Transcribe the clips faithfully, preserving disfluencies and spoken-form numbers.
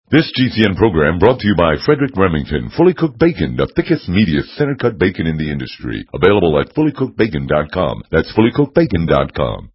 This G C N program brought to you by Frederick Remington, Fully Cooked Bacon, the thickest, meatiest, center-cut bacon in the industry. Available at fully cooked bacon dot com. That's fully cooked bacon dot com.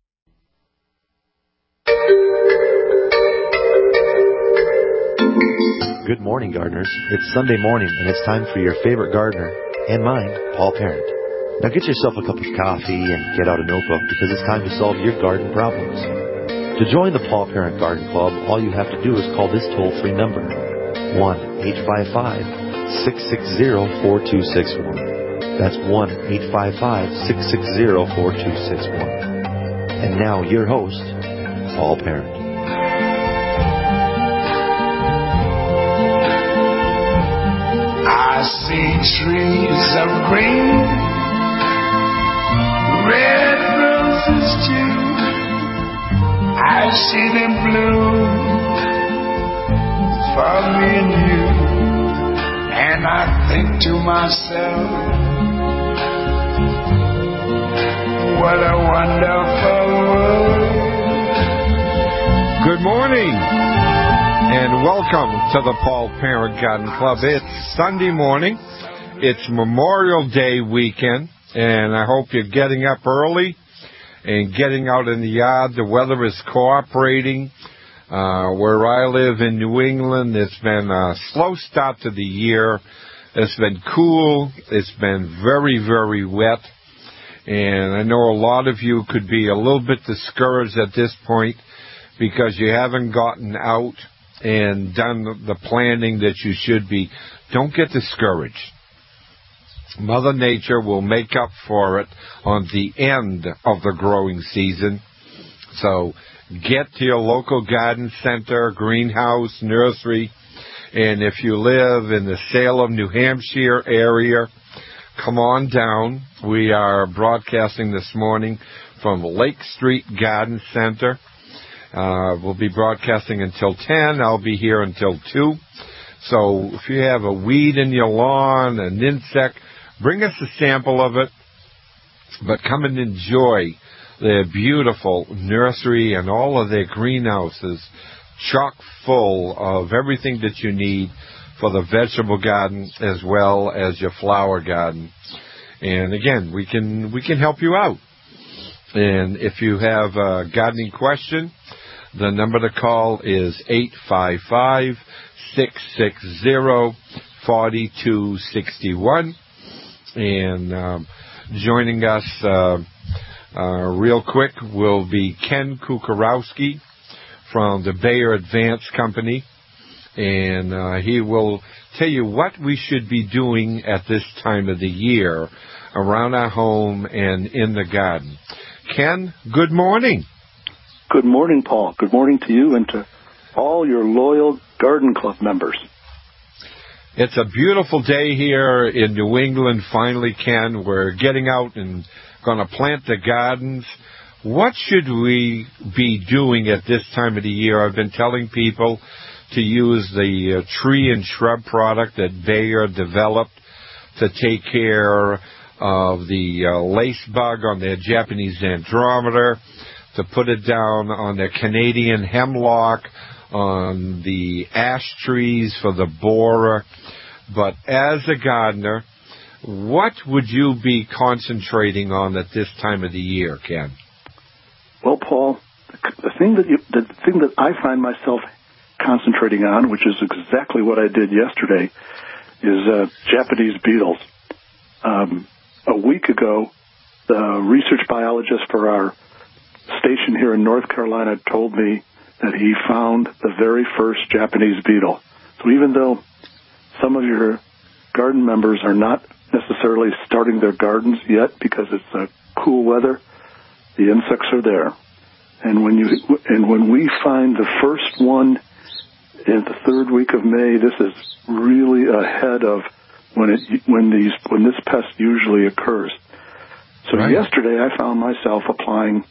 Good morning, gardeners. It's Sunday morning, and it's time for your favorite gardener, and mine, Paul Parent. Now get yourself a cup of coffee and get out a notebook, because it's time to solve your garden problems. To join the Paul Parent Garden Club, all you have to do is call this toll-free number, one eight five five, six six zero, four two six one. That's one eight five five, six six zero, four two six one. And now, your host, Paul Parent. I see trees of green, red roses too. I see them bloom for me and you, and I think to myself, what a wonderful world. Good morning, and welcome to the Paul Parent Garden Club. It's Sunday morning. It's Memorial Day weekend, and I hope you're getting up early and getting out in the yard. The weather is cooperating. Uh, where I live in New England, it's been a slow start to the year. It's been cool. It's been very, very wet. And I know a lot of you could be a little bit discouraged at this point because you haven't gotten out and done the planning that you should be. Don't get discouraged. Mother Nature will make up for it on the end of the growing season. So get to your local garden center, greenhouse, nursery, and if you live in the Salem, New Hampshire area, come on down. We are broadcasting this morning from Lake Street Garden Center. Uh, we'll be broadcasting until ten. I'll be here until two. So if you have a weed in your lawn, an insect, bring us a sample of it, but come and enjoy their beautiful nursery and all of their greenhouses, chock full of everything that you need for the vegetable garden as well as your flower garden. And again, we can we can help you out. And if you have a gardening question, the number to call is eight five five, six six zero, four two six one. And um, joining us uh, uh, real quick will be Ken Kukarowski from the Bayer Advance Company. And uh, he will tell you what we should be doing at this time of the year around our home and in the garden. Ken, good morning. Good morning, Paul. Good morning to you and to all your loyal Garden Club members. It's a beautiful day here in New England, finally, Ken. We're getting out and going to plant the gardens. What should we be doing at this time of the year? I've been telling people to use the uh, tree and shrub product that Bayer developed to take care of the uh, lace bug on their Japanese Andromeda, to put it down on their Canadian hemlock, on the ash trees for the borer. But as a gardener, what would you be concentrating on at this time of the year, Ken? Well, Paul, the thing that you, the thing that I find myself concentrating on, which is exactly what I did yesterday, is uh, Japanese beetles. Um, a week ago, the research biologist for our station here in North Carolina told me that he found the very first Japanese beetle. So even though some of your garden members are not necessarily starting their gardens yet because it's uh, cool weather, the insects are there. And when you and when we find the first one in the third week of May, this is really ahead of when it when these when this pest usually occurs. So right. Yesterday I found myself applying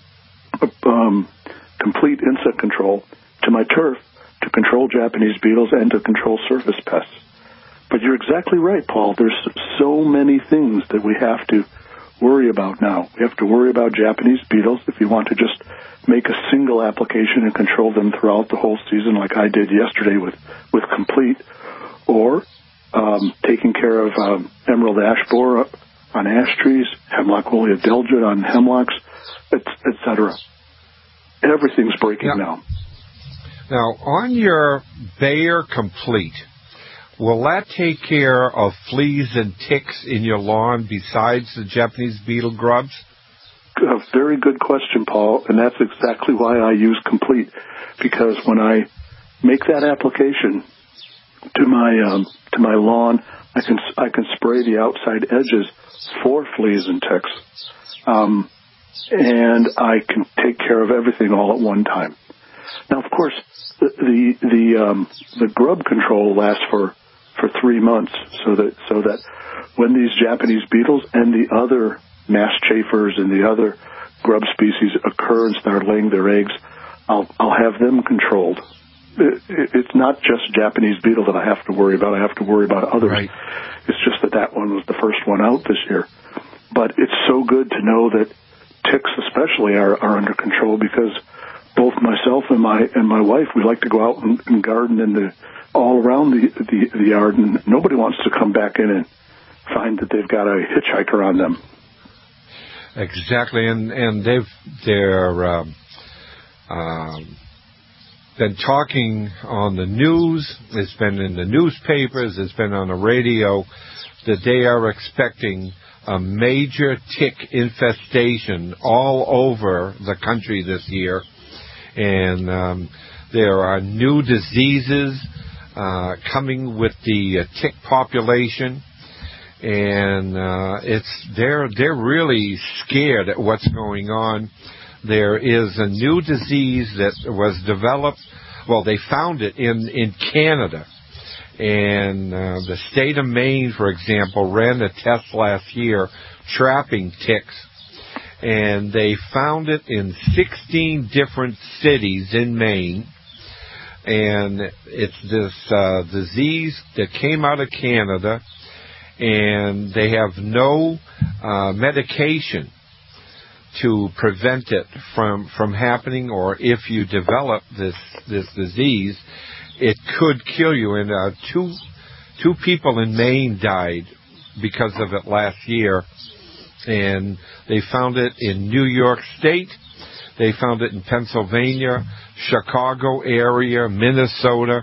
um, complete insect control to my turf to control Japanese beetles and to control surface pests. But you're exactly right, Paul. There's so many things that we have to worry about now. We have to worry about Japanese beetles if you want to just make a single application and control them throughout the whole season like I did yesterday with, with Complete, or um, taking care of um, emerald ash borer on ash trees, hemlock woolly adelgid on hemlocks, et cetera. Everything's breaking yeah. now. Now, on your Bayer Complete, will that take care of fleas and ticks in your lawn besides the Japanese beetle grubs? A very good question, Paul, and that's exactly why I use Complete, because when I make that application to my um, to my lawn, I can I can spray the outside edges for fleas and ticks, um, and I can take care of everything all at one time. Now, of course, the the the, um, the grub control lasts for, for three months, so that so that when these Japanese beetles and the other mass chafers and the other grub species occur and start laying their eggs, I'll I'll have them controlled. It, it, it's not just Japanese beetle that I have to worry about. I have to worry about others. Right. It's just that that one was the first one out this year. But it's so good to know that ticks especially are, are under control, because both myself and my and my wife, we like to go out and, and garden in the all around the, the the yard, and nobody wants to come back in and find that they've got a hitchhiker on them. Exactly, and and they've they're um, um, been talking on the news. It's been in the newspapers. It's been on the radio that they are expecting a major tick infestation all over the country this year, and um, there are new diseases uh, coming with the uh, tick population. And uh, it's they're they're really scared at what's going on. There is a new disease that was developed. Well, they found it in in Canada, and uh, the state of Maine, for example, ran a test last year trapping ticks, and they found it in sixteen different cities in Maine. And it's this uh, disease that came out of Canada. And they have no uh, medication to prevent it from from happening, or if you develop this this disease, it could kill you. And uh, two two people in Maine died because of it last year, and they found it in New York State, they found it in Pennsylvania, Chicago area, Minnesota,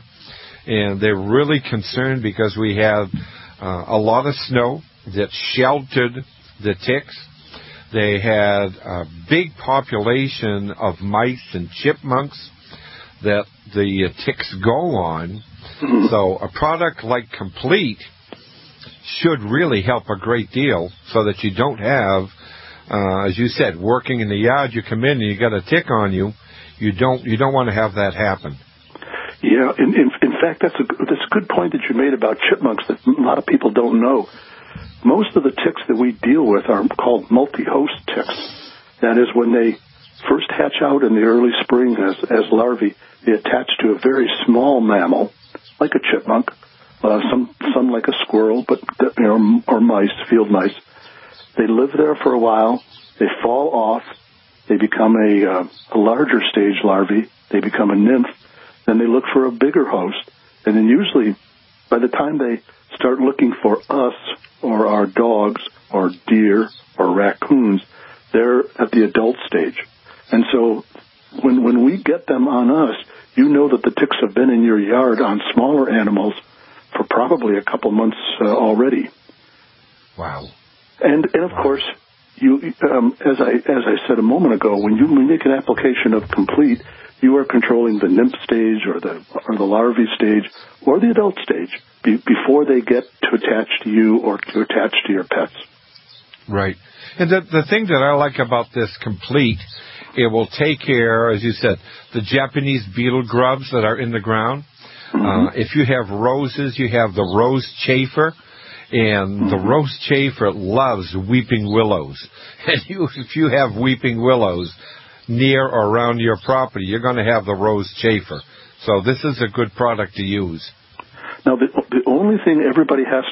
and they're really concerned because we have Uh, a lot of snow that sheltered the ticks. They had a big population of mice and chipmunks that the uh, ticks go on. Mm-hmm. So a product like Complete should really help a great deal, so that you don't have, uh, as you said, working in the yard, you come in and you got a tick on you. You don't you don't want to have that happen. Yeah, in, in, in fact, that's a, that's a good point that you made about chipmunks that a lot of people don't know. Most of the ticks that we deal with are called multi-host ticks. That is, when they first hatch out in the early spring as, as larvae, they attach to a very small mammal, like a chipmunk, uh, some some like a squirrel, but you know, or mice, field mice. They live there for a while. They fall off. They become a, uh, a larger stage larvae. They become a nymph. Then they look for a bigger host, and then usually by the time they start looking for us or our dogs or deer or raccoons, they're at the adult stage. And so when when we get them on us, you know that the ticks have been in your yard on smaller animals for probably a couple months uh, already. Wow. And and of wow. course, you um, as I as I said a moment ago, when you make an application of Complete, you are controlling the nymph stage or the or the larvae stage or the adult stage be, before they get to attach to you or to attach to your pets. Right. And the, the thing that I like about this Complete, it will take care, as you said, the Japanese beetle grubs that are in the ground. Mm-hmm. Uh, if you have roses, you have the rose chafer. And mm-hmm. the rose chafer loves weeping willows. And you, if you have weeping willows near or around your property, you're going to have the rose chafer. So this is a good product to use. Now, the, the only thing everybody has to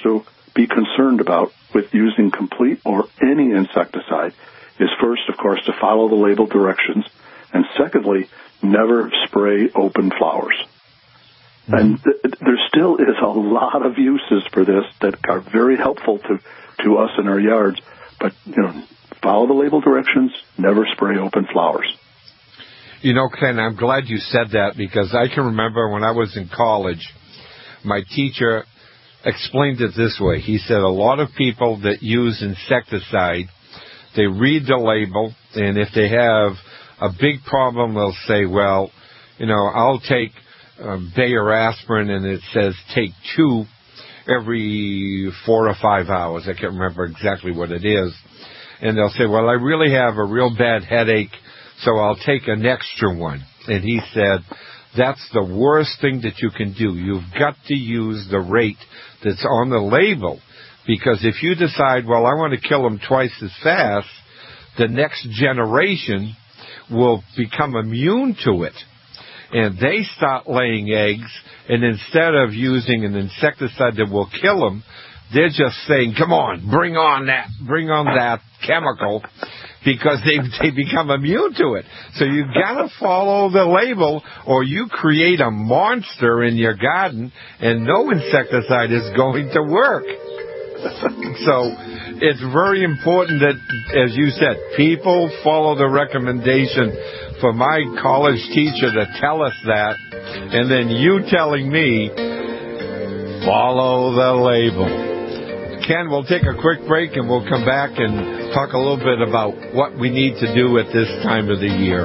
be concerned about with using Complete or any insecticide is first, of course, to follow the label directions, and secondly, never spray open flowers. Mm-hmm. And th- there still is a lot of uses for this that are very helpful to, to us in our yards, but, you know, follow the label directions, never spray open flowers. You know, Ken, I'm glad you said that, because I can remember when I was in college, my teacher explained it this way. He said a lot of people that use insecticide, they read the label, and if they have a big problem, they'll say, well, you know, I'll take um, Bayer aspirin, and it says take two every four or five hours. I can't remember exactly what it is. And they'll say, well, I really have a real bad headache, so I'll take an extra one. And he said, that's the worst thing that you can do. You've got to use the rate that's on the label, because if you decide, well, I want to kill them twice as fast, the next generation will become immune to it. And they start laying eggs, and instead of using an insecticide that will kill them, they're just saying, come on, bring on that, bring on that chemical, because they they become immune to it. So you got to follow the label, or you create a monster in your garden, and no insecticide is going to work. So it's very important that, as you said, people follow the recommendation for my college teacher to tell us that, and then you telling me, follow the label. Ken, we'll take a quick break, and we'll come back and talk a little bit about what we need to do at this time of the year.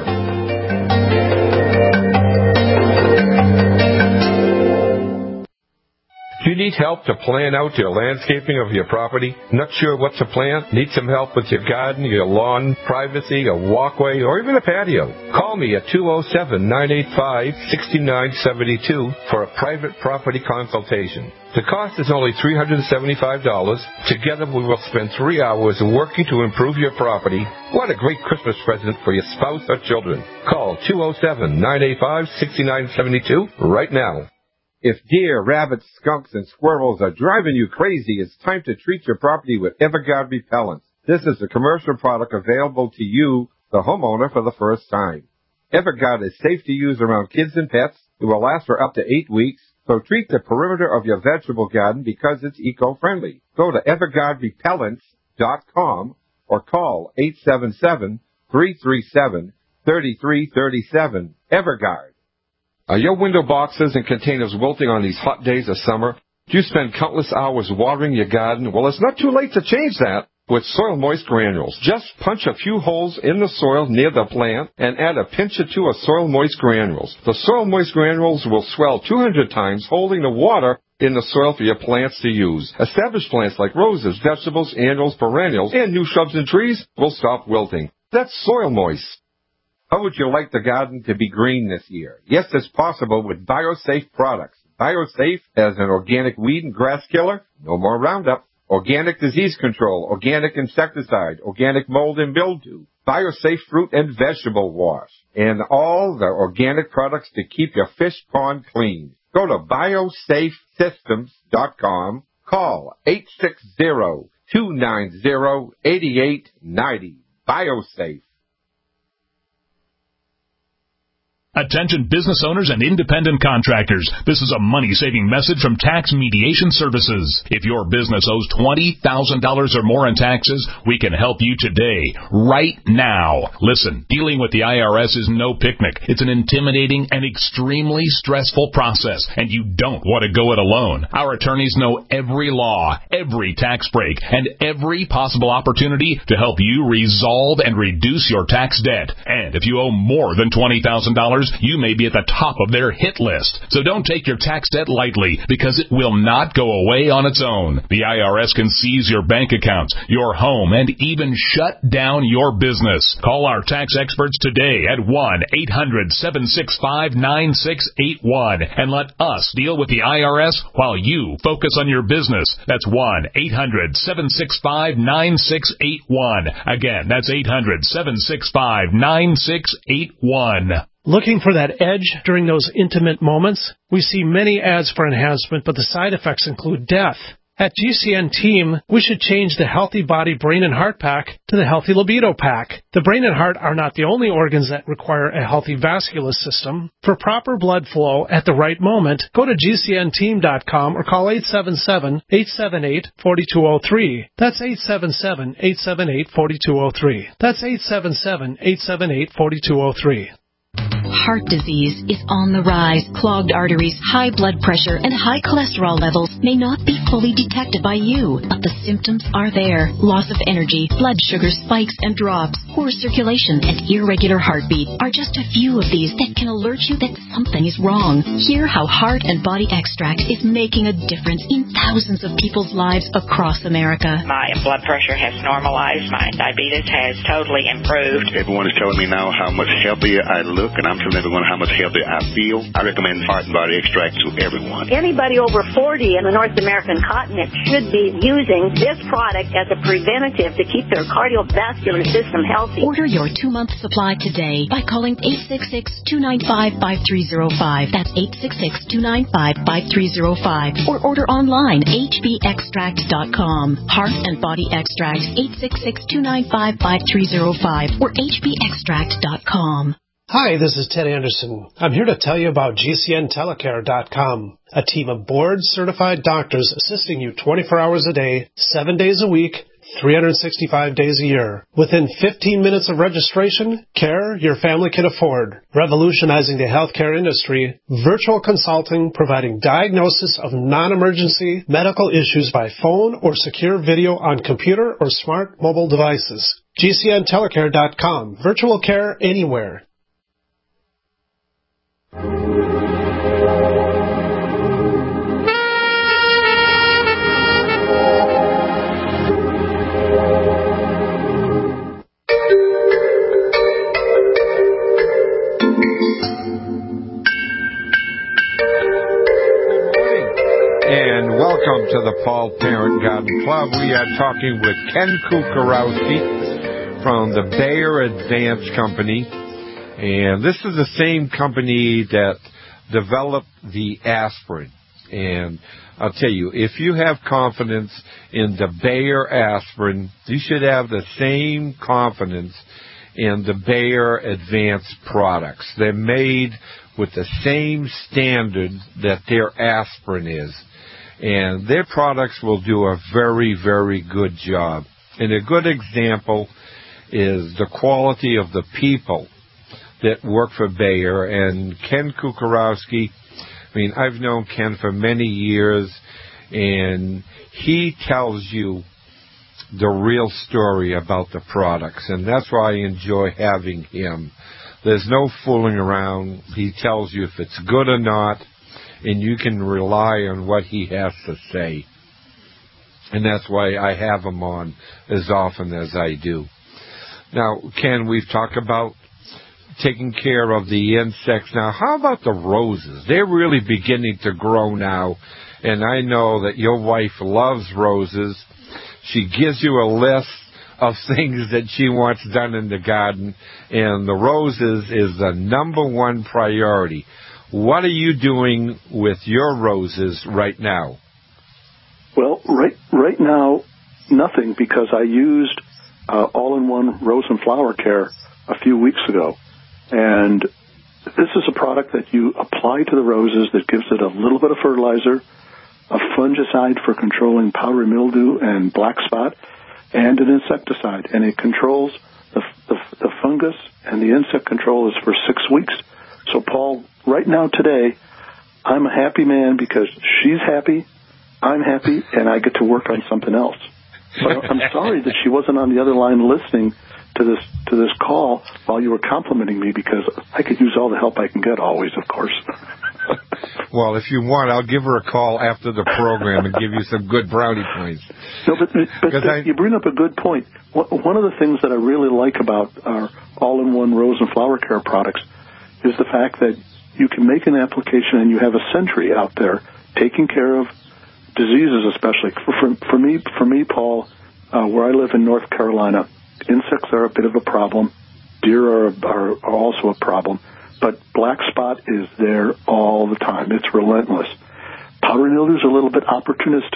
Do you need help to plan out your landscaping of your property? Not sure what to plant? Need some help with your garden, your lawn, privacy, a walkway, or even a patio? Call me at two oh seven, nine eight five, six nine seven two for a private property consultation. The cost is only three hundred seventy-five dollars. Together we will spend three hours working to improve your property. What a great Christmas present for your spouse or children. Call two oh seven, nine eight five, six nine seven two right now. If deer, rabbits, skunks, and squirrels are driving you crazy, it's time to treat your property with Everguard Repellent. This is a commercial product available to you, the homeowner, for the first time. Everguard is safe to use around kids and pets. It will last for up to eight weeks. So treat the perimeter of your vegetable garden because it's eco-friendly. Go to everguard repellents dot com or call eight seven seven, three three seven, three three three seven. Everguard. Are your window boxes and containers wilting on these hot days of summer? Do you spend countless hours watering your garden? Well, it's not too late to change that with Soil Moist Granules. Just punch a few holes in the soil near the plant and add a pinch or two of Soil Moist Granules. The Soil Moist Granules will swell two hundred times, holding the water in the soil for your plants to use. Established plants like roses, vegetables, annuals, perennials, and new shrubs and trees will stop wilting. That's Soil Moist. How would you like the garden to be green this year? Yes, it's possible with BioSafe products. BioSafe as an organic weed and grass killer, no more Roundup. Organic disease control, organic insecticide, organic mold and mildew, BioSafe fruit and vegetable wash, and all the organic products to keep your fish pond clean. Go to biosafe systems dot com. Call eight six zero, two nine zero, eight eight nine zero. BioSafe. Attention business owners and independent contractors. This is a money-saving message from Tax Mediation Services. If your business owes twenty thousand dollars or more in taxes, we can help you today, right now. Listen, dealing with the I R S is no picnic. It's an intimidating and extremely stressful process, and you don't want to go it alone. Our attorneys know every law, every tax break, and every possible opportunity to help you resolve and reduce your tax debt. And if you owe more than twenty thousand dollars, you may be at the top of their hit list. So don't take your tax debt lightly, because it will not go away on its own. The I R S can seize your bank accounts, your home, and even shut down your business. Call our tax experts today at one eight hundred, seven six five, nine six eight one and let us deal with the I R S while you focus on your business. That's one eight hundred, seven six five, nine six eight one. Again, that's eight hundred, seven six five, nine six eight one. Looking for that edge during those intimate moments? We see many ads for enhancement, but the side effects include death. At G C N Team, we should change the Healthy Body, Brain, and Heart Pack to the Healthy Libido Pack. The brain and heart are not the only organs that require a healthy vascular system. For proper blood flow at the right moment, go to G C N team dot com or call eight seven seven, eight seven eight, four two zero three. That's eight seven seven, eight seven eight, four two zero three. That's eight seven seven, eight seven eight, four two zero three. Heart disease is on the rise. Clogged arteries, high blood pressure, and high cholesterol levels may not be fully detected by you, but the symptoms are there. Loss of energy, blood sugar spikes and drops, poor circulation, and irregular heartbeat are just a few of these that can alert you that something is wrong. Hear how Heart and Body Extract is making a difference in thousands of people's lives across America. My blood pressure has normalized. My diabetes has totally improved. Everyone is telling me now how much healthier I look, and I'm telling everyone how much healthier I feel. I recommend Heart and Body Extract to everyone. Anybody over forty in the North American continent should be using this product as a preventative to keep their cardiovascular system healthy. Order your two-month supply today by calling eight six six, two nine five, five three zero five. That's eight six six, two nine five, five three zero five. Or order online, h b extract dot com. Heart and Body Extract, eight six six, two nine five, five three zero five or h b extract dot com. Hi, this is Ted Anderson. I'm here to tell you about G C N telecare dot com, a team of board-certified doctors assisting you twenty-four hours a day, seven days a week, three hundred sixty-five days a year. Within fifteen minutes of registration, care your family can afford. Revolutionizing the healthcare industry, virtual consulting providing diagnosis of non-emergency medical issues by phone or secure video on computer or smart mobile devices. G C N telecare dot com. Virtual care anywhere. And welcome to the Paul Parent Garden Club. We are talking with Ken Kukarowski from the Bayer Advance Company. And this is the same company that developed the aspirin. And I'll tell you, if you have confidence in the Bayer aspirin, you should have the same confidence in the Bayer Advance products. They're made with the same standard that their aspirin is. And their products will do a very, very good job. And a good example is the quality of the people that work for Bayer. And Ken Kukarowski, I mean, I've known Ken for many years, and he tells you the real story about the products, and that's why I enjoy having him. There's no fooling around. He tells you if it's good or not, and you can rely on what he has to say. And that's why I have him on as often as I do. Now, Ken, we've talked about taking care of the insects. Now, how about the roses? They're really beginning to grow now, and I know that your wife loves roses. She gives you a list of things that she wants done in the garden, and the roses is the number one priority. What are you doing with your roses right now? Well, right right now, nothing, because I used uh, all-in-one rose and flower care a few weeks ago. And this is a product that you apply to the roses that gives it a little bit of fertilizer, a fungicide for controlling powdery mildew and black spot, and an insecticide. And it controls the, the, the fungus, and the insect control is for six weeks. So, Paul, right now today, I'm a happy man because she's happy, I'm happy, and I get to work on something else. But I'm sorry that she wasn't on the other line listening to this to this call while you were complimenting me, because I could use all the help I can get always, of course. Well, if you want, I'll give her a call after the program and give you some good brownie points. No, but, but I, you bring up a good point. One of the things that I really like about our all-in-one rose and flower care products is the fact that you can make an application and you have a sentry out there taking care of diseases, especially. For, for, for me, for me, Paul, uh, where I live in North Carolina, insects are a bit of a problem. Deer are, are, are also a problem. But black spot is there all the time. It's relentless. Powdery mildew is a little bit opportunistic,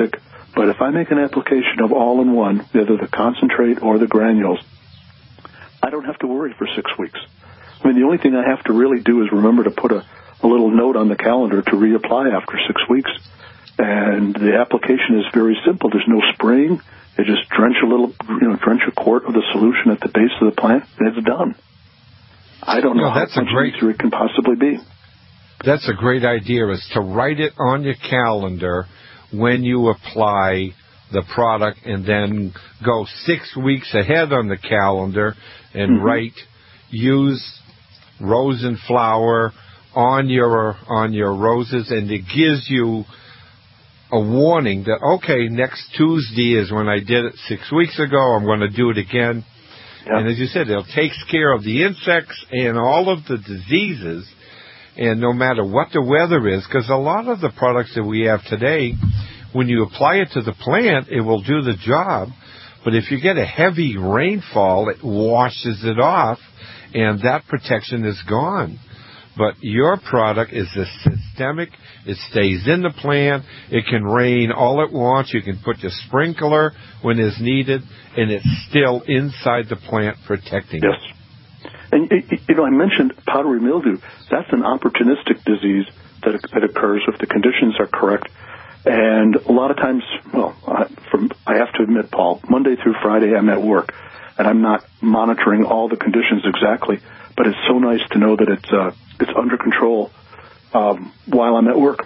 But if I make an application of all-in-one, either the concentrate or the granules, I don't have to worry for six weeks. I mean, the only thing I have to really do is remember to put a, a little note on the calendar to reapply after six weeks. And the application is very simple. There's no spraying. You just drench a little, you know, drench a quart of the solution at the base of the plant, and it's done. I don't know no, how that's much a great, easier it can possibly be. That's a great idea, is to write it on your calendar when you apply the product, and then go six weeks ahead on the calendar and mm-hmm. write, use rose and flower on your on your roses, and it gives you a warning that, okay, next Tuesday is when I did it six weeks ago, I'm going to do it again. Yep. And as you said, it takes care of the insects and all of the diseases, and no matter what the weather is, because a lot of the products that we have today, when you apply it to the plant, it will do the job. But if you get a heavy rainfall, it washes it off, and that protection is gone. But your product is a systemic. It stays in the plant. It can rain all at once. You can put your sprinkler when it's needed, and it's still inside the plant protecting yes. it. And, you know, I mentioned powdery mildew. That's an opportunistic disease that, that occurs if the conditions are correct. And a lot of times, well, I, from, I have to admit, Paul, Monday through Friday I'm at work, and I'm not monitoring all the conditions exactly, but it's so nice to know that it's uh, it's under control um, while I'm at work.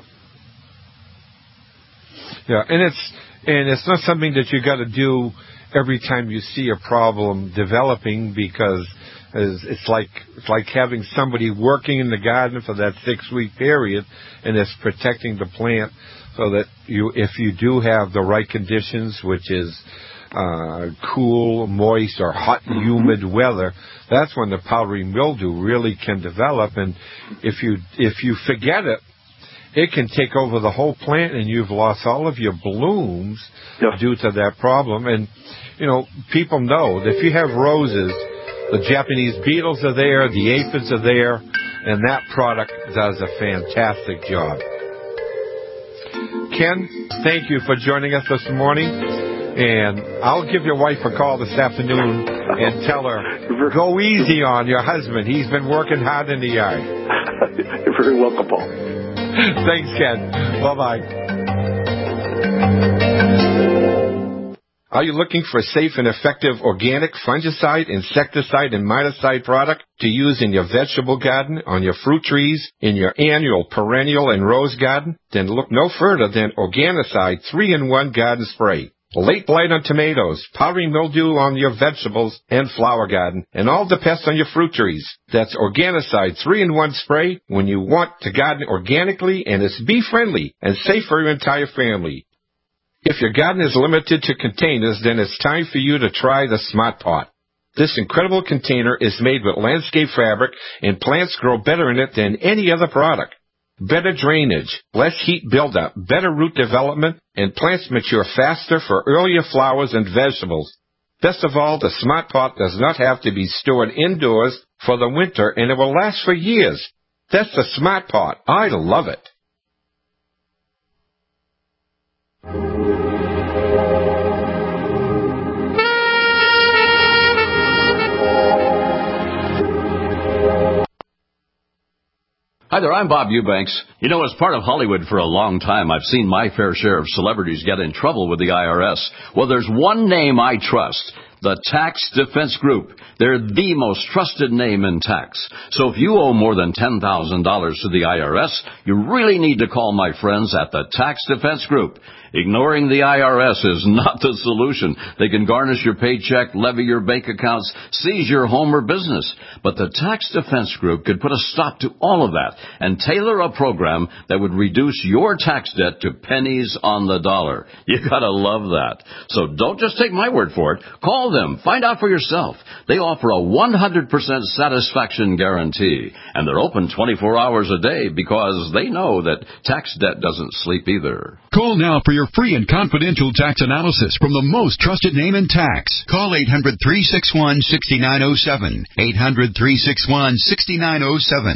Yeah, and it's and it's not something that you got to do every time you see a problem developing, because it's like it's like having somebody working in the garden for that six week period, and it's protecting the plant so that you, if you do have the right conditions, which is uh, cool, moist, or hot, humid weather, that's when the powdery mildew really can develop. And if you if you forget it, it can take over the whole plant, and you've lost all of your blooms yeah. due to that problem. And, you know, people know that if you have roses, the Japanese beetles are there, the aphids are there, and that product does a fantastic job. Ken, thank you for joining us this morning. And I'll give your wife a call this afternoon and tell her, go easy on your husband. He's been working hard in the yard. You're very welcome, Paul. Thanks, Ken. Bye-bye. Are you looking for a safe and effective organic fungicide, insecticide, and miticide product to use in your vegetable garden, on your fruit trees, in your annual, perennial, and rose garden? Then look no further than Organicide three in one Garden Spray. Late blight on tomatoes, powdery mildew on your vegetables and flower garden, and all the pests on your fruit trees. That's Organicide three in one Spray when you want to garden organically, and it's bee-friendly and safe for your entire family. If your garden is limited to containers, then it's time for you to try the Smart Pot. This incredible container is made with landscape fabric, and plants grow better in it than any other product. Better drainage, less heat buildup, better root development, and plants mature faster for earlier flowers and vegetables. Best of all, the Smart Pot does not have to be stored indoors for the winter, and it will last for years. That's the Smart Pot. I love it. Hi there, I'm Bob Eubanks. You know, as part of Hollywood for a long time, I've seen my fair share of celebrities get in trouble with the I R S. Well, there's one name I trust, the Tax Defense Group. They're the most trusted name in tax. So if you owe more than ten thousand dollars to the I R S, you really need to call my friends at the Tax Defense Group. Ignoring the I R S is not the solution. They can garnish your paycheck, levy your bank accounts, seize your home or business. But the Tax Defense Group could put a stop to all of that and tailor a program that would reduce your tax debt to pennies on the dollar. You gotta love that. So don't just take my word for it. Call them. Find out for yourself. They offer a one hundred percent satisfaction guarantee. And they're open twenty-four hours a day because they know that tax debt doesn't sleep either. Call now for your free and confidential tax analysis from the most trusted name in tax. Call eight hundred, three six one, six nine zero seven. eight hundred, three six one, six nine zero seven.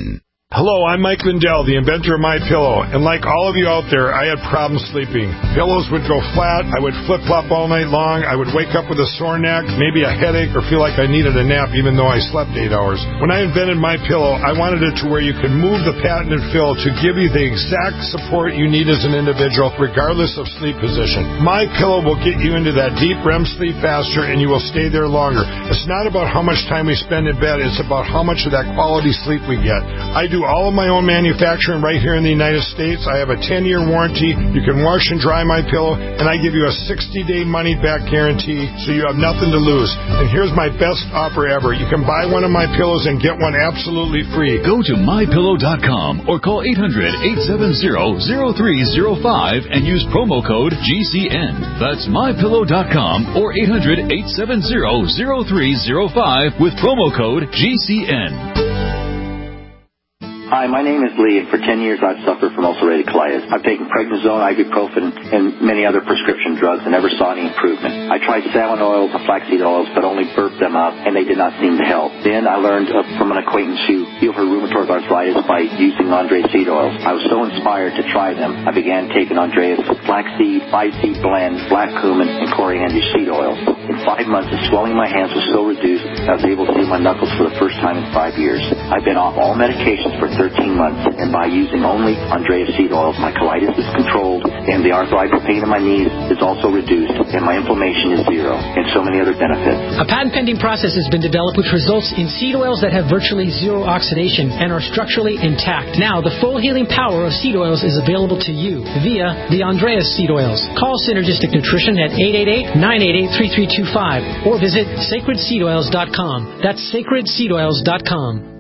Hello, I'm Mike Lindell, the inventor of My Pillow, and like all of you out there, I had problems sleeping. Pillows would go flat, I would flip-flop all night long, I would wake up with a sore neck, maybe a headache, or feel like I needed a nap even though I slept eight hours. When I invented My Pillow, I wanted it to where you could move the patented fill to give you the exact support you need as an individual, regardless of sleep position. My Pillow will get you into that deep R E M sleep faster, and you will stay there longer. It's not about how much time we spend in bed, it's about how much of that quality sleep we get. I do all of my own manufacturing right here in the United States. I have a ten-year warranty. You can wash and dry My Pillow, and I give you a sixty-day money-back guarantee, so you have nothing to lose. And here's my best offer ever. You can buy one of my pillows and get one absolutely free. Go to my pillow dot com or call eight hundred, eight seven zero, zero three zero five and use promo code G C N. That's my pillow dot com or eight hundred, eight seven zero, zero three zero five with promo code G C N. Hi, my name is Lee, and for ten years I've suffered from ulcerative colitis. I've taken prednisone, ibuprofen, and many other prescription drugs and never saw any improvement. I tried salmon oils and flaxseed oils, but only burped them up, and they did not seem to help. Then I learned uh, from an acquaintance who healed her rheumatoid arthritis by using Andreas seed oils. I was so inspired to try them, I began taking Andreas flaxseed, five-seed blend, black cumin, and coriander seed oils. In five months, the swelling in my hands was so reduced, I was able to see my knuckles for the first time in five years. I've been off all medications for thirteen months, and by using only Andreas seed oils, my colitis is controlled, and the arthritis pain in my knees is also reduced, and my inflammation is zero, and so many other benefits. A patent-pending process has been developed which results in seed oils that have virtually zero oxidation and are structurally intact. Now, the full healing power of seed oils is available to you via the Andreas seed oils. Call Synergistic Nutrition at eight eight eight, nine eight eight, three three two five or visit sacred seed oils dot com. That's sacred seed oils dot com.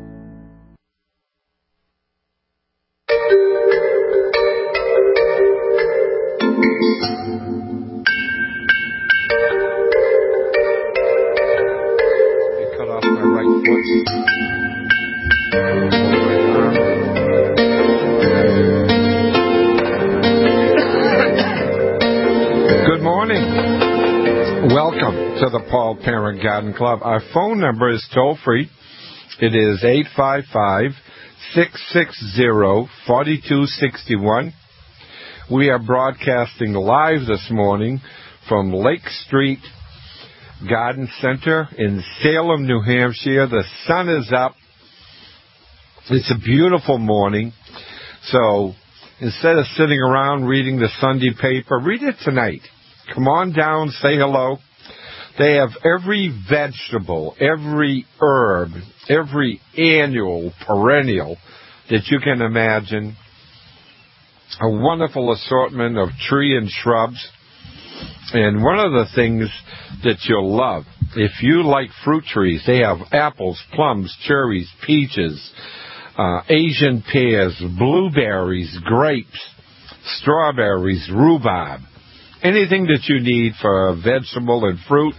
Good morning. Welcome to the Paul Parent Garden Club. Our phone number is toll free. It is eight five five, six six zero, four two six one. We are broadcasting live this morning from Lake Street Garden Center in Salem, New Hampshire. The sun is up. It's a beautiful morning. So instead of sitting around reading the Sunday paper, read it tonight. Come on down, say hello. They have every vegetable, every herb, every annual, perennial that you can imagine. A wonderful assortment of tree and shrubs. And one of the things that you'll love, if you like fruit trees, they have apples, plums, cherries, peaches, uh, Asian pears, blueberries, grapes, strawberries, rhubarb, anything that you need for vegetable and fruit.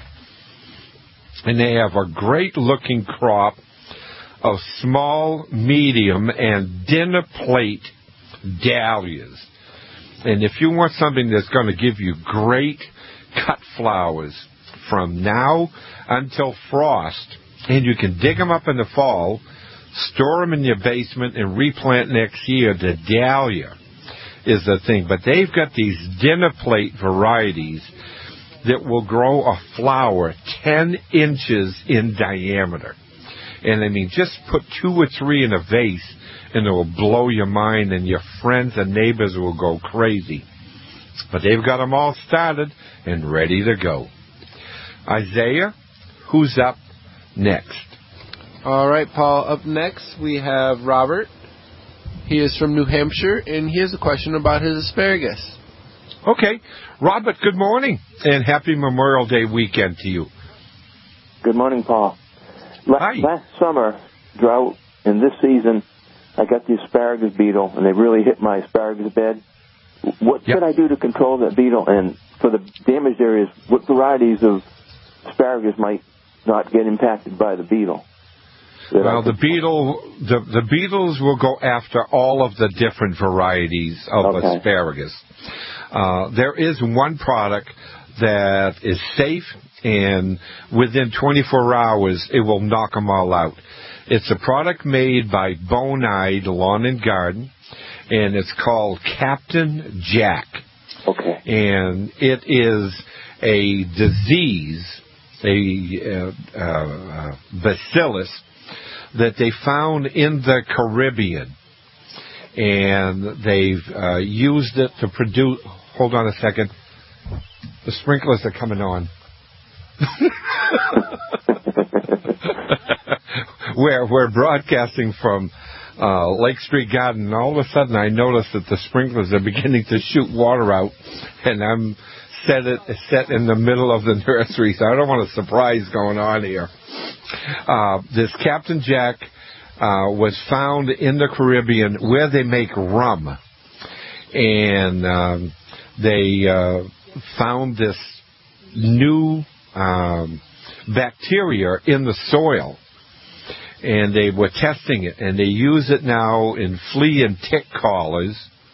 And they have a great-looking crop of small, medium, and dinner plate dahlias. And if you want something that's going to give you great cut flowers from now until frost, and you can dig them up in the fall, store them in your basement, and replant next year, the dahlia is the thing. But they've got these dinner plate varieties that will grow a flower ten inches in diameter. And, I mean, just put two or three in a vase, and it will blow your mind, and your friends and neighbors will go crazy. But they've got them all started and ready to go. Isaiah, who's up next? All right, Paul. Up next, we have Robert. He is from New Hampshire, and he has a question about his asparagus. Okay. Robert, good morning, and happy Memorial Day weekend to you. Good morning, Paul. La- Hi. Last summer, drought, and this season, I got the asparagus beetle, and they really hit my asparagus bed. What yep. should I do to control that beetle? And for the damaged areas, what varieties of asparagus might not get impacted by the beetle? Well, the beetle, the, the beetles will go after all of the different varieties of okay. asparagus. Uh, there is one product that is safe, and within twenty-four hours, it will knock them all out. It's a product made by Bonide Lawn and Garden, and it's called Captain Jack. Okay. And it is a disease, a uh, uh, bacillus that they found in the Caribbean. And they've uh, used it to produce... Hold on a second. The sprinklers are coming on. we're, we're broadcasting from uh, Lake Street Garden, and all of a sudden I noticed that the sprinklers are beginning to shoot water out, and I'm set, it, set in the middle of the nursery, so I don't want a surprise going on here. Uh, this Captain Jack uh, was found in the Caribbean where they make rum, and um, they uh, found this new um, bacteria in the soil, and they were testing it, and they use it now in flea and tick collars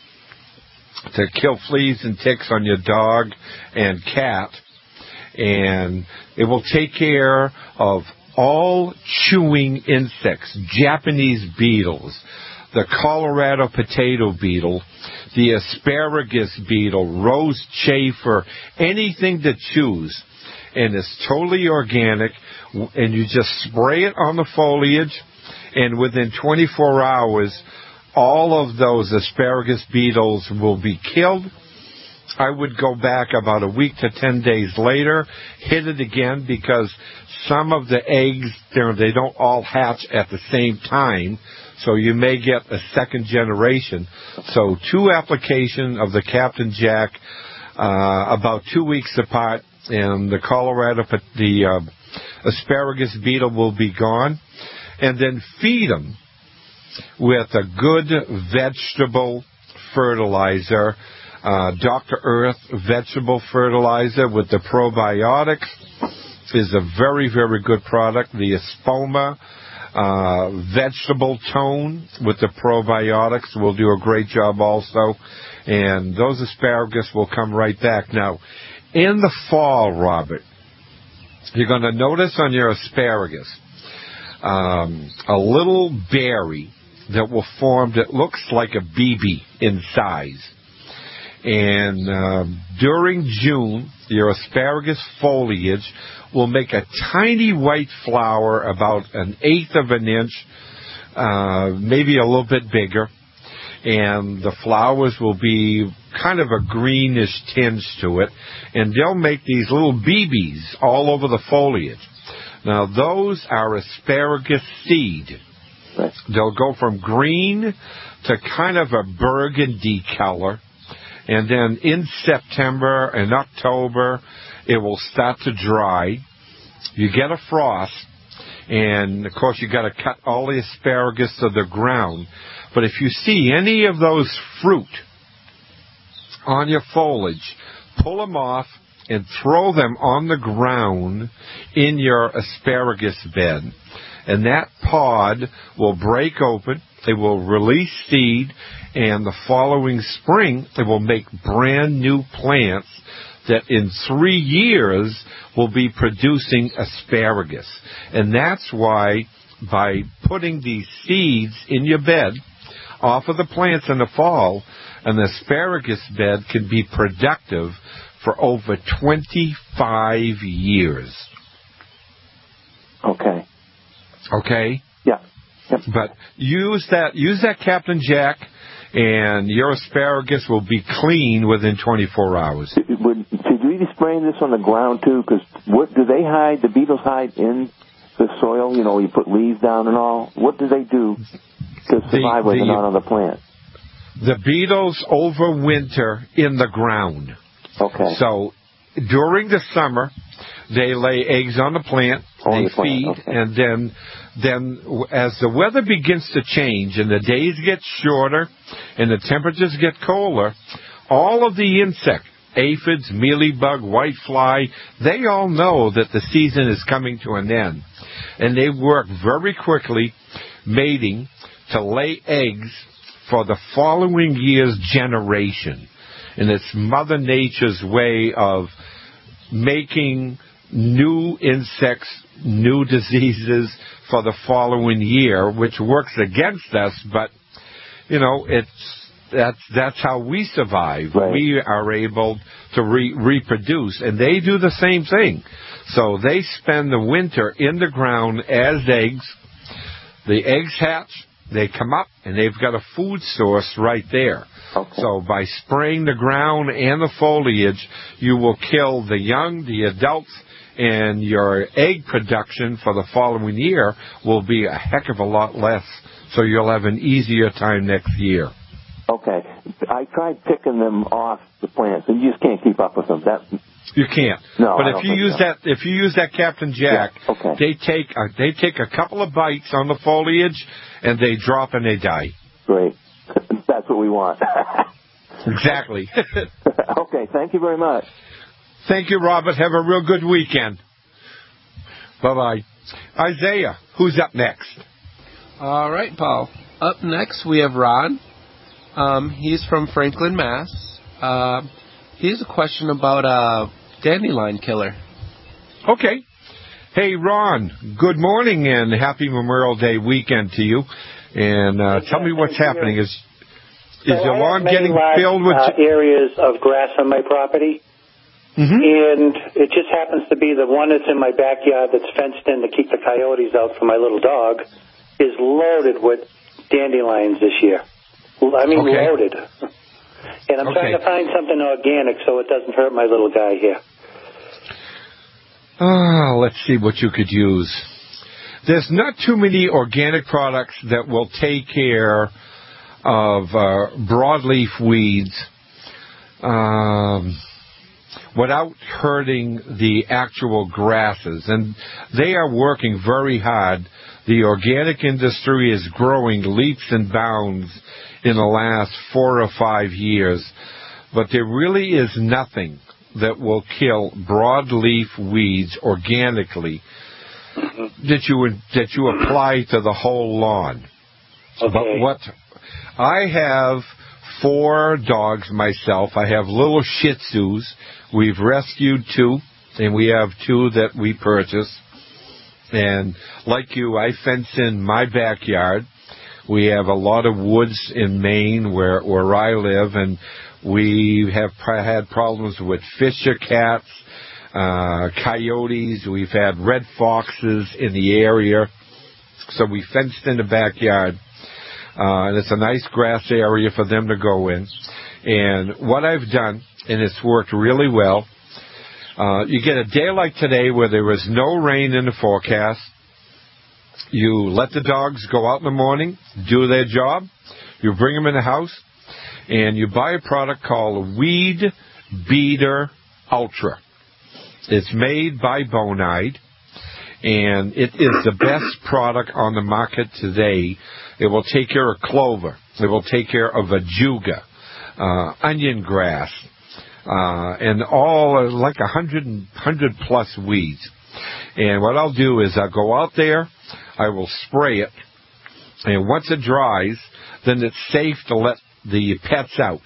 to kill fleas and ticks on your dog and cat, and it will take care of all chewing insects, Japanese beetles, the Colorado potato beetle, the asparagus beetle, rose chafer, anything that chews. And it's totally organic, and you just spray it on the foliage, and within twenty-four hours, all of those asparagus beetles will be killed. I would go back about a week to ten days later, hit it again, because some of the eggs, they don't all hatch at the same time, so you may get a second generation. So two applications of the Captain Jack, uh, about two weeks apart, and the Colorado, the uh, asparagus beetle will be gone. And then feed them with a good vegetable fertilizer, uh, Doctor Earth vegetable fertilizer with the probiotics is a very, very good product. The Espoma uh, vegetable tone with the probiotics will do a great job also. And those asparagus will come right back. Now, in the fall, Robert, you're going to notice on your asparagus um, a little berry that will form that looks like a B B in size. And uh, during June, your asparagus foliage will make a tiny white flower about an eighth of an inch, uh, maybe a little bit bigger. And the flowers will be kind of a greenish tinge to it. And they'll make these little B Bs all over the foliage. Now, those are asparagus seed. They'll go from green to kind of a burgundy color. And then in September and October, it will start to dry. You get a frost. And, of course, you got to cut all the asparagus to the ground. But if you see any of those fruit on your foliage, pull them off and throw them on the ground in your asparagus bed. And that pod will break open. It will release seed. And the following spring, it will make brand new plants that in three years will be producing asparagus. And that's why by putting these seeds in your bed, off of the plants in the fall, an asparagus bed can be productive for over twenty-five years. Okay. Okay? Yeah. Yep. But use that, use that Captain Jack, and your asparagus will be clean within twenty-four hours. Would, should you be spraying this on the ground, too? Because what do they hide? The beetles hide in the soil? You know, you put leaves down and all. What do they do to survive the, when the, they're not on the plant? The beetles overwinter in the ground. Okay. So during the summer, they lay eggs on the plant, on they the plant. feed, Okay. and then then as the weather begins to change and the days get shorter and the temperatures get colder, all of the insects, aphids, mealybug, whitefly, they all know that the season is coming to an end. And they work very quickly mating to lay eggs for the following year's generation. And it's Mother Nature's way of making new insects, new diseases for the following year, which works against us, but, you know, it's that's that's how we survive. Right. We are able to re- reproduce, and they do the same thing. So they spend the winter in the ground as eggs. The eggs hatch, they come up, and they've got a food source right there. Okay. So by spraying the ground and the foliage, you will kill the young, the adults, and your egg production for the following year will be a heck of a lot less. So you'll have an easier time next year. Okay. I tried picking them off the plants, and you just can't keep up with them. That You can't. No, but I if don't you think use so. that, if you use that Captain Jack, yeah. okay. they take a, they take a couple of bites on the foliage, and they drop and they die. Great. That's what we want. Exactly. Okay. Thank you very much. Thank you, Robert. Have a real good weekend. Bye-bye. Isaiah, who's up next? All right, Paul. Up next, we have Ron. Um, he's from Franklin, Mass. Uh, he has a question about a dandelion killer. Okay. Hey, Ron, good morning and happy Memorial Day weekend to you. And uh, tell me what's happening. Is is so your lawn getting large, filled with... Uh, areas of grass on my property. Mm-hmm. And it just happens to be the one that's in my backyard that's fenced in to keep the coyotes out for my little dog is loaded with dandelions this year. I mean, okay. loaded. And I'm okay. trying to find something organic so it doesn't hurt my little guy here. Ah, let's see what you could use. There's not too many organic products that will take care of uh, broadleaf weeds um, without hurting the actual grasses. And they are working very hard. The organic industry is growing leaps and bounds in the last four or five years. But there really is nothing that will kill broadleaf weeds organically that you that you apply to the whole lawn. Okay. But what I have four dogs myself. I have little Shih Tzus. We've rescued two, and we have two that we purchased. And like you, I fence in my backyard. We have a lot of woods in Maine where where I live, and we have had problems with fisher cats, uh, coyotes. We've had red foxes in the area. So we fenced in the backyard. Uh, and it's a nice grass area for them to go in. And what I've done, and it's worked really well, uh, you get a day like today where there is no rain in the forecast. You let the dogs go out in the morning, do their job. You bring them in the house, and you buy a product called Weed Beater Ultra. It's made by Bonide, and it is the best product on the market today. It will take care of clover. It will take care of ajuga, uh, onion grass, uh, and all uh, like a hundred, hundred plus weeds. And what I'll do is I'll go out there, I will spray it, and once it dries, then it's safe to let the pets out.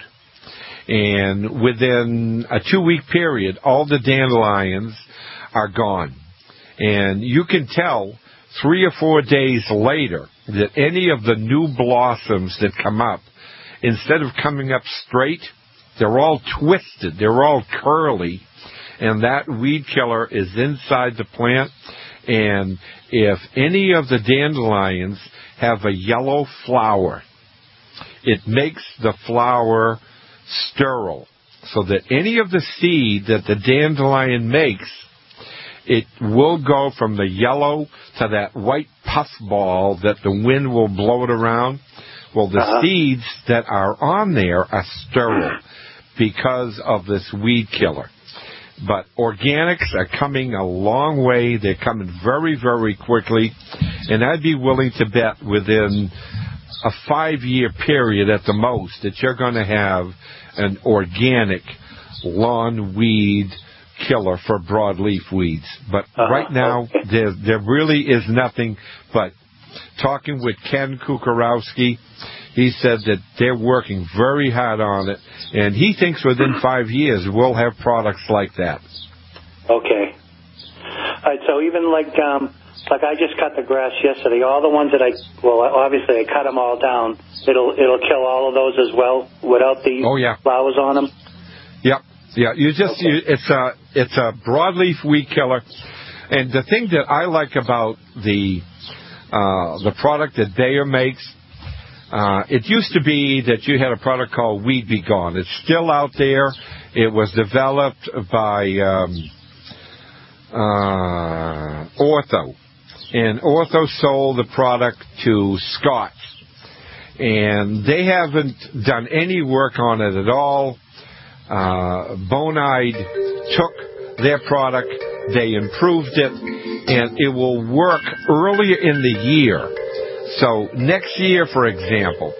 And within a two-week period, all the dandelions are gone. And you can tell three or four days later that any of the new blossoms that come up, instead of coming up straight, they're all twisted, they're all curly, and that weed killer is inside the plant. And if any of the dandelions have a yellow flower, it makes the flower sterile, so that any of the seed that the dandelion makes, it will go from the yellow to that white puff ball that the wind will blow it around. Well, the uh-huh. seeds that are on there are sterile because of this weed killer. But organics are coming a long way. They're coming very, very quickly. And I'd be willing to bet within a five-year period at the most that you're going to have an organic lawn weed killer for broadleaf weeds. But uh-huh. right now, okay. there there really is nothing. But talking with Ken Kukarowski, he said that they're working very hard on it, and he thinks within five years we'll have products like that. Okay. All right, so even like um, like I just cut the grass yesterday. All the ones that I well, obviously I cut them all down. It'll it'll kill all of those as well without the oh, yeah. flowers on them. Yep, yeah. You just okay. you, it's a it's a broadleaf weed killer, and the thing that I like about the uh, the product that Bayer makes. Uh, it used to be that you had a product called Weed Be Gone. It's still out there. It was developed by um, uh, Ortho. And Ortho sold the product to Scott. And they haven't done any work on it at all. Uh, Bonide took their product. They improved it. And it will work earlier in the year. So next year, for example,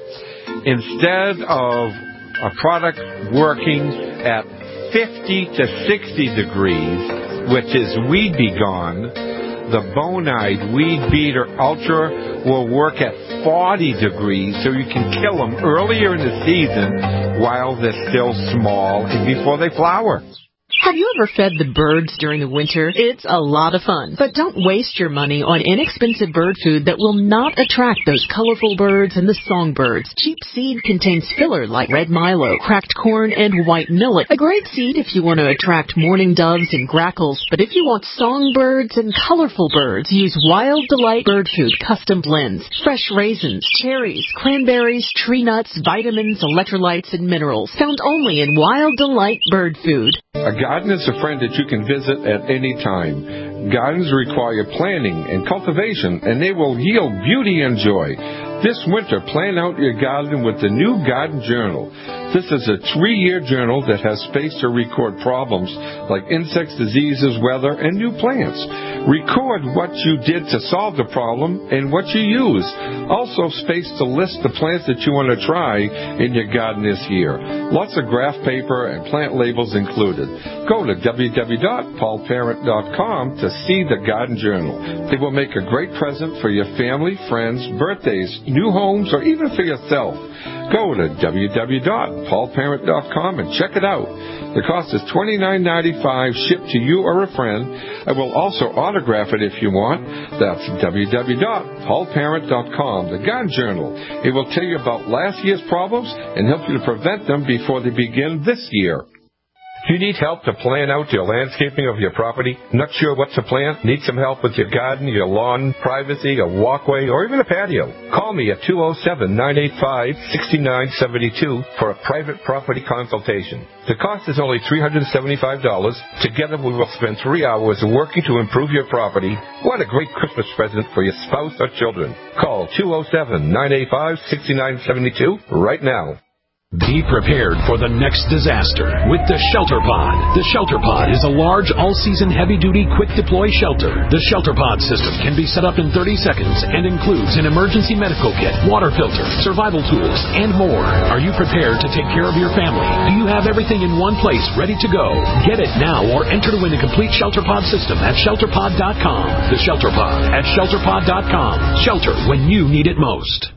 instead of a product working at fifty to sixty degrees, which is Weed Be Gone, the Bonide Weed Beater Ultra will work at forty degrees, so you can kill them earlier in the season while they're still small and before they flower. Have you ever fed the birds during the winter? It's a lot of fun. But don't waste your money on inexpensive bird food that will not attract those colorful birds and the songbirds. Cheap seed contains filler like red milo, cracked corn, and white millet. A great seed if you want to attract mourning doves and grackles. But if you want songbirds and colorful birds, use Wild Delight Bird Food Custom Blends. Fresh raisins, cherries, cranberries, tree nuts, vitamins, electrolytes, and minerals. Found only in Wild Delight Bird Food. A garden is a friend that you can visit at any time. Gardens require planning and cultivation, and they will yield beauty and joy. This winter, plan out your garden with the new Garden Journal. This is a three-year journal that has space to record problems like insects, diseases, weather, and new plants. Record what you did to solve the problem and what you used. Also, space to list the plants that you want to try in your garden this year. Lots of graph paper and plant labels included. Go to w w w dot paul parent dot com to see the Garden Journal. They will make a great present for your family, friends, birthdays, new homes, or even for yourself. Go to w w w dot paul parent dot com and check it out. The cost is twenty-nine ninety-five shipped to you or a friend. I will also autograph it if you want. That's w w w dot paul parent dot com, the Garden Journal. It will tell you about last year's problems and help you to prevent them before they begin this year. Do you need help to plan out your landscaping of your property? Not sure what to plant? Need some help with your garden, your lawn, privacy, a walkway, or even a patio? Call me at two oh seven, nine eight five, six nine seven two for a private property consultation. The cost is only three hundred seventy-five dollars. Together we will spend three hours working to improve your property. What a great Christmas present for your spouse or children. Call two oh seven, nine eight five, six nine seven two right now. Be prepared for the next disaster with the Shelter Pod. The Shelter Pod is a large, all-season, heavy-duty, quick-deploy shelter. The Shelter Pod system can be set up in thirty seconds and includes an emergency medical kit, water filter, survival tools, and more. Are you prepared to take care of your family? Do you have everything in one place ready to go? Get it now or enter to win a complete Shelter Pod system at shelter pod dot com. The Shelter Pod at shelter pod dot com. Shelter when you need it most.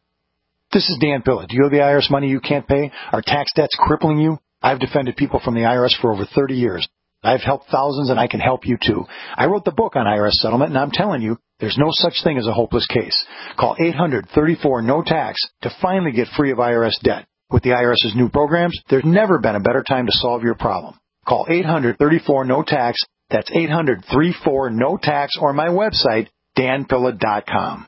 This is Dan Pilla. Do you owe the I R S money you can't pay? Are tax debts crippling you? I've defended people from the I R S for over thirty years. I've helped thousands, and I can help you, too. I wrote the book on I R S settlement, and I'm telling you, there's no such thing as a hopeless case. Call eight hundred, thirty-four, no tax to finally get free of I R S debt. With the IRS's new programs, there's never been a better time to solve your problem. Call eight hundred, thirty-four, no tax. That's eight hundred, thirty-four, no tax, or my website, dan pilla dot com.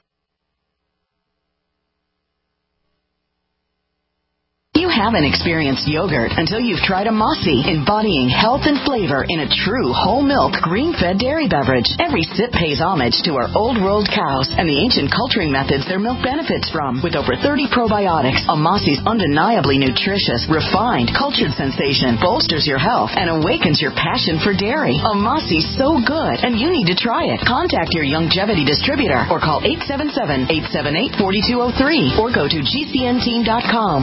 You haven't experienced yogurt until you've tried a Mossy, embodying health and flavor in a true whole milk, green-fed dairy beverage. Every sip pays homage to our old-world cows and the ancient culturing methods their milk benefits from. With over thirty probiotics, a Mossy's undeniably nutritious, refined, cultured sensation bolsters your health and awakens your passion for dairy. A Mossy's so good, and you need to try it. Contact your Youngevity distributor or call eight seven seven, eight seven eight, four two zero three or go to G C N team dot com.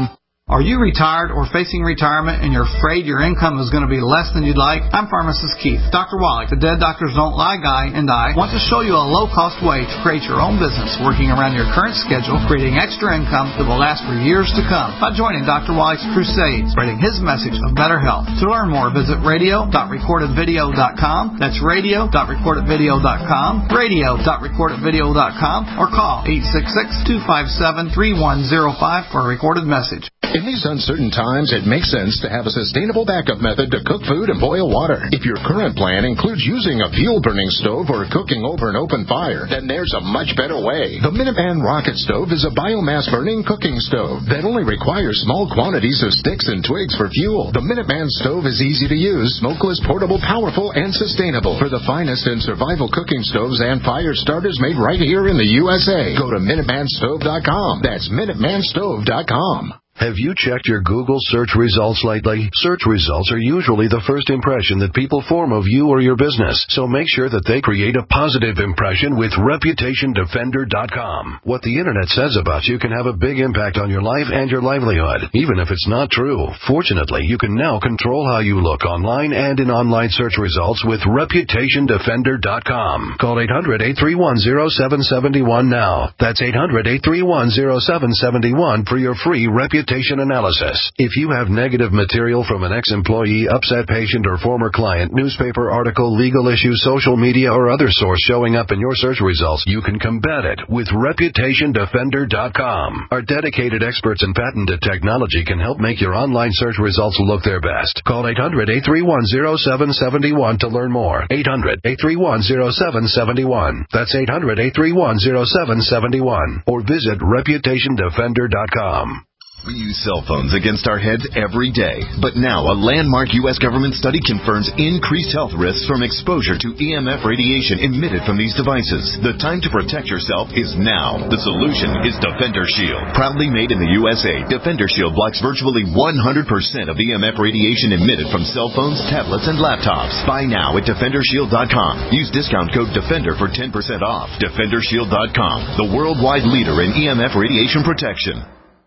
Are you retired or facing retirement and you're afraid your income is going to be less than you'd like? I'm Pharmacist Keith. Doctor Wallach, the Dead Doctors Don't Lie guy, and I want to show you a low-cost way to create your own business working around your current schedule, creating extra income that will last for years to come by joining Doctor Wallach's crusade, spreading his message of better health. To learn more, visit radio dot recorded video dot com. That's radio dot recorded video dot com, radio dot recorded video dot com, or call eight six six, two five seven, three one zero five for a recorded message. In these uncertain times, it makes sense to have a sustainable backup method to cook food and boil water. If your current plan includes using a fuel-burning stove or cooking over an open fire, then there's a much better way. The Minuteman Rocket Stove is a biomass-burning cooking stove that only requires small quantities of sticks and twigs for fuel. The Minuteman Stove is easy to use, smokeless, portable, powerful, and sustainable. For the finest in survival cooking stoves and fire starters made right here in the U S A, go to Minuteman Stove dot com. That's Minuteman Stove dot com. Have you checked your Google search results lately? Search results are usually the first impression that people form of you or your business, so make sure that they create a positive impression with Reputation Defender dot com. What the Internet says about you can have a big impact on your life and your livelihood, even if it's not true. Fortunately, you can now control how you look online and in online search results with Reputation Defender dot com. Call eight hundred, eight three one, zero seven seven one now. That's eight hundred, eight three one, zero seven seven one for your free Reputation analysis. If you have negative material from an ex-employee, upset patient, or former client, newspaper article, legal issue, social media, or other source showing up in your search results, you can combat it with Reputation Defender dot com. Our dedicated experts in patented technology can help make your online search results look their best. Call eight hundred, eight three one, zero seven seven one to learn more. eight hundred, eight three one, zero seven seven one. That's eight hundred, eight three one, zero seven seven one. Or visit Reputation Defender dot com. We use cell phones against our heads every day, but now a landmark U S government study confirms increased health risks from exposure to E M F radiation emitted from these devices. The time to protect yourself is now. The solution is Defender Shield. Proudly made in the U S A, Defender Shield blocks virtually one hundred percent of E M F radiation emitted from cell phones, tablets, and laptops. Buy now at Defender Shield dot com. Use discount code DEFENDER for ten percent off. Defender Shield dot com, the worldwide leader in E M F radiation protection.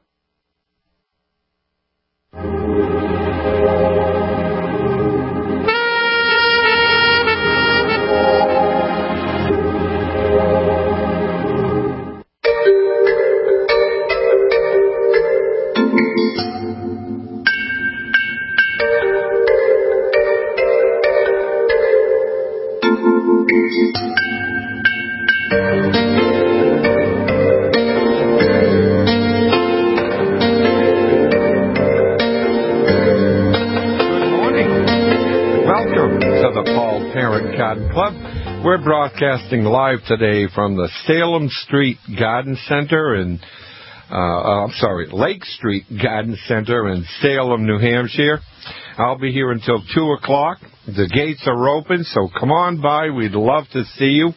Club. We're broadcasting live today from the Salem Street Garden Center in, uh, I'm sorry, Lake Street Garden Center in Salem, New Hampshire. I'll be here until two o'clock. The gates are open, so come on by. We'd love to see you.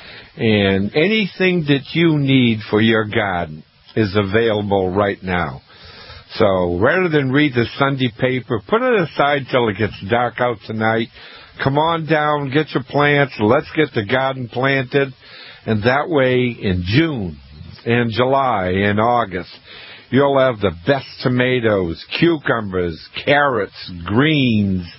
And anything that you need for your garden is available right now. So rather than read the Sunday paper, put it aside till it gets dark out tonight. Come on down, get your plants, let's get the garden planted, and that way in June and July and August, you'll have the best tomatoes, cucumbers, carrots, greens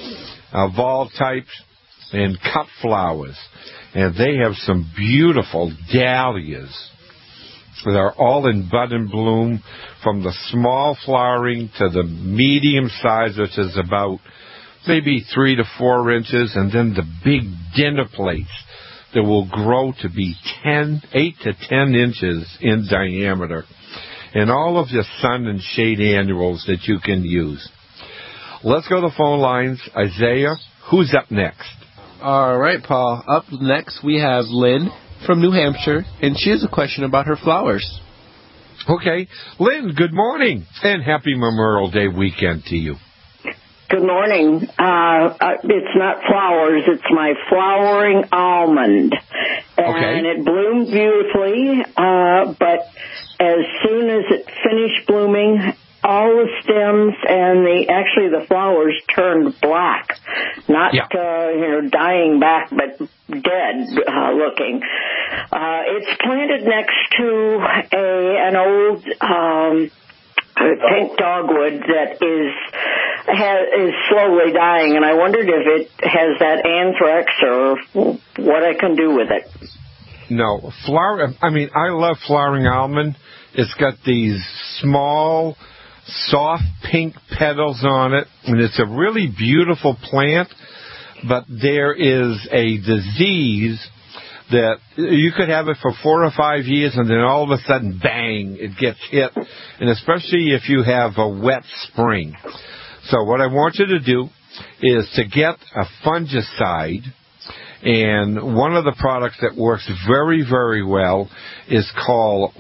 of all types, and cut flowers. And they have some beautiful dahlias that are all in bud and bloom, from the small flowering to the medium size, which is about maybe three to four inches, and then the big dinner plates that will grow to be ten, eight to ten inches in diameter, and all of your sun and shade annuals that you can use. Let's go to the phone lines. Isaiah, who's up next? All right, Paul. Up next, we have Lynn from New Hampshire, and she has a question about her flowers. Okay. Lynn, good morning, and happy Memorial Day weekend to you. Good morning. Uh, it's not flowers, it's my flowering almond. And okay. It bloomed beautifully, uh, but as soon as it finished blooming, all the stems and the, actually the flowers turned black. Not, yeah. uh, you know, dying back, but dead uh, looking. Uh, it's planted next to a, an old, um, pink dogwood that is has, is slowly dying, and I wondered if it has that anthrax or what I can do with it. No, flower. I mean, I love flowering almond. It's got these small, soft pink petals on it, and it's a really beautiful plant. But there is a disease that you could have it for four or five years, and then all of a sudden, bang, it gets hit, and especially if you have a wet spring. So what I want you to do is to get a fungicide, and one of the products that works very, very well is called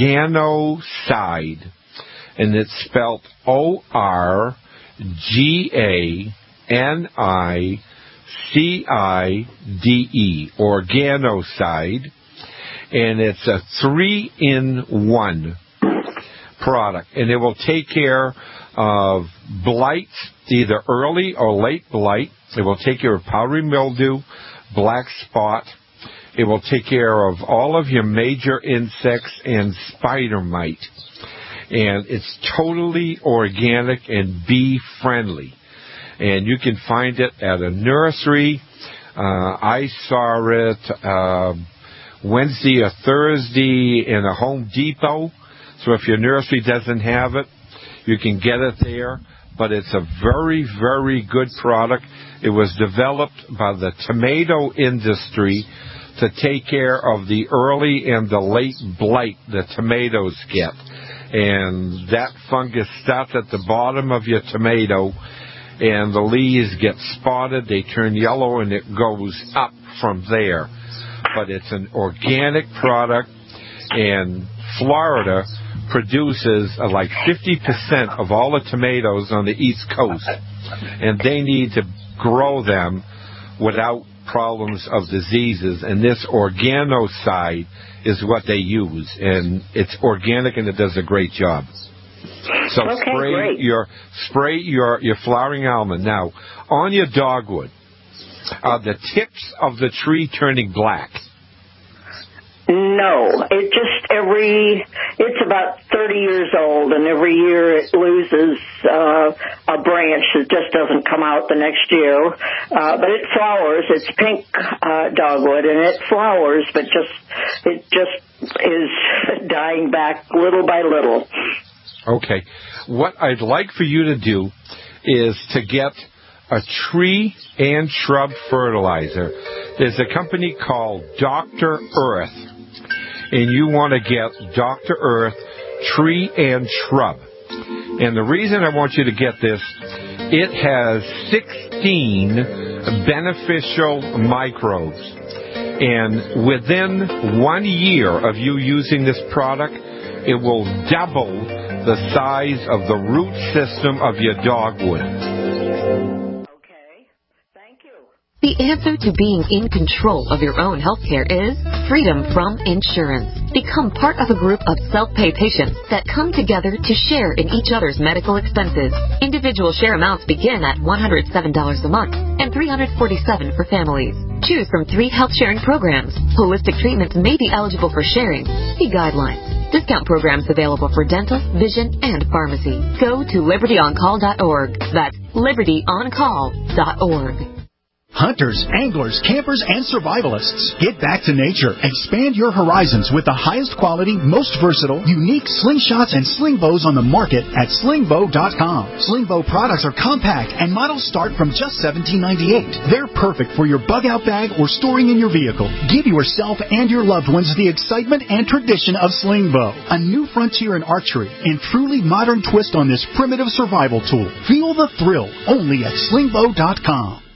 Organocide, and it's spelled O R G A N I C I D E, Organocide, and it's a three-in-one product, and it will take care of blight, either early or late blight. It will take care of powdery mildew, black spot. It will take care of all of your major insects and spider mite, and it's totally organic and bee-friendly. And you can find it at a nursery. Uh, I saw it uh, Wednesday or Thursday in a Home Depot. So if your nursery doesn't have it, you can get it there. But it's a very, very good product. It was developed by the tomato industry to take care of the early and the late blight that tomatoes get. And that fungus starts at the bottom of your tomato, and the leaves get spotted, they turn yellow, and it goes up from there. But it's an organic product, and Florida produces uh, like fifty percent of all the tomatoes on the East Coast, and they need to grow them without problems of diseases, and this Organocide is what they use, and it's organic, and it does a great job. So okay, spray great. your spray your, your flowering almond. Now, on your dogwood, are the tips of the tree turning black? No, it just every, it's about thirty years old, and every year it loses uh, a branch. It just doesn't come out the next year. Uh, but it flowers. It's pink uh, dogwood, and it flowers, but just it just is dying back little by little. Okay. What I'd like for you to do is to get a tree and shrub fertilizer. There's a company called Doctor Earth, and you want to get Doctor Earth Tree and Shrub. And the reason I want you to get this, it has sixteen beneficial microbes. And within one year of you using this product, it will double the size of the root system of your dogwood. The answer to being in control of your own health care is freedom from insurance. Become part of a group of self-pay patients that come together to share in each other's medical expenses. Individual share amounts begin at one hundred seven dollars a month and three hundred forty-seven dollars for families. Choose from three health sharing programs. Holistic treatments may be eligible for sharing. See guidelines. Discount programs available for dental, vision, and pharmacy. Go to liberty on call dot org. That's liberty on call dot org. Hunters, anglers, campers, and survivalists, get back to nature. Expand your horizons with the highest quality, most versatile, unique slingshots and sling bows on the market at sling bow dot com. Sling bow products are compact, and models start from just seventeen ninety-eight. They're perfect for your bug-out bag or storing in your vehicle. Give yourself and your loved ones the excitement and tradition of sling bow, a new frontier in archery and truly modern twist on this primitive survival tool. Feel the thrill only at sling bow dot com.